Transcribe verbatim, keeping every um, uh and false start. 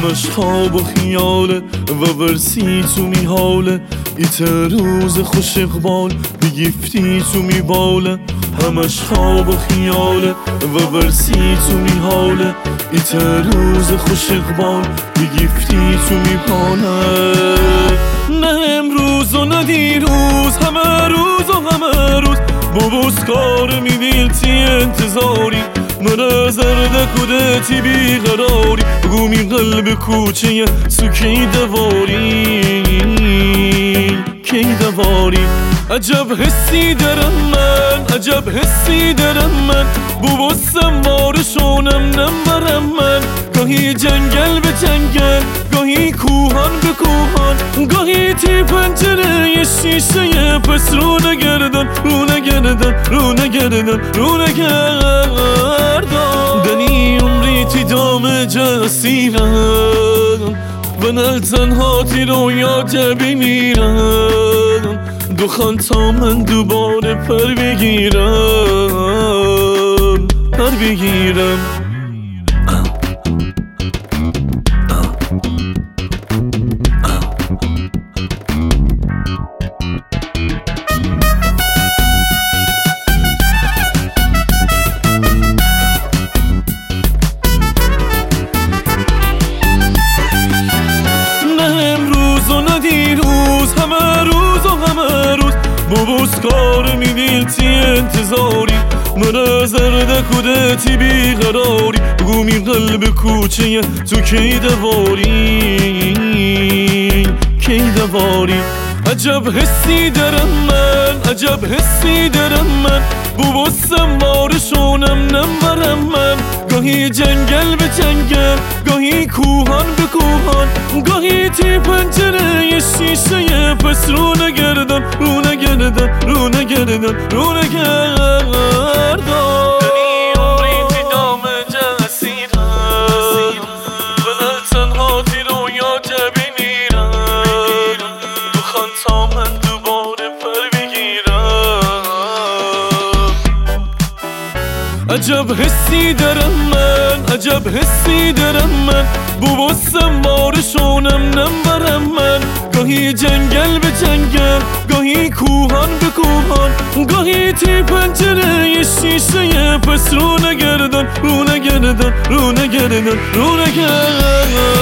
همش خواب و خیاله و ورسی تو میحاله ایت روز خوش اقبال بگیفتی تو میباله همش خواب و خیاله و ورسی تو میحاله ایت روز خوش اقبال بگیفتی تو میباله نه امروز و نه دیروز همه روز و همه روز بابوسکار میدیلتی انتظاری من زرد کودتی بیقراری گومی قلب کوچه سو کی دواری کی دواری عجب حسی دارم من عجب حسی دارم من بابا سوارشونم نمبرم من گاهی جنگل به جنگل گاهی کوهان به کوهان گاهی تی پنجره شیشه پس رو نگردن رو نگردن رو نگردن رو نگردن دنی عمری تی دام جسیرم و نل تنها تی رویا جبی میرم دخان تا من دوباره پر بگیرم پر بگیرم بابوسکار میدیلتی انتظاری من زرد کودتی بیقراری گومی قلب کوچه تو کی دواری کی دواری عجب حسی دارم من عجب حسی دارم من بابا سوارشونم نمبرم من گاهی جنگل به جنگل گاهی کوهان به کوهان گاهی تی پنجره شیشه پس رو نگردن رو نگردن رو نگردن رو نگردن دنی عمری تی دام جسیرم و نل تنها تی رویا جبی میرم دخان تا من دوباره پر بگیرم عجب حسی دارم من عجب حسی دارم من بابا سوارشونم نمبرم من گاهی جنگل به جنگل گاهی کوهان به کوهان گاهی تی پنجره شیشه پس رو نگردن رو نگردن رو نگردن رو نگردن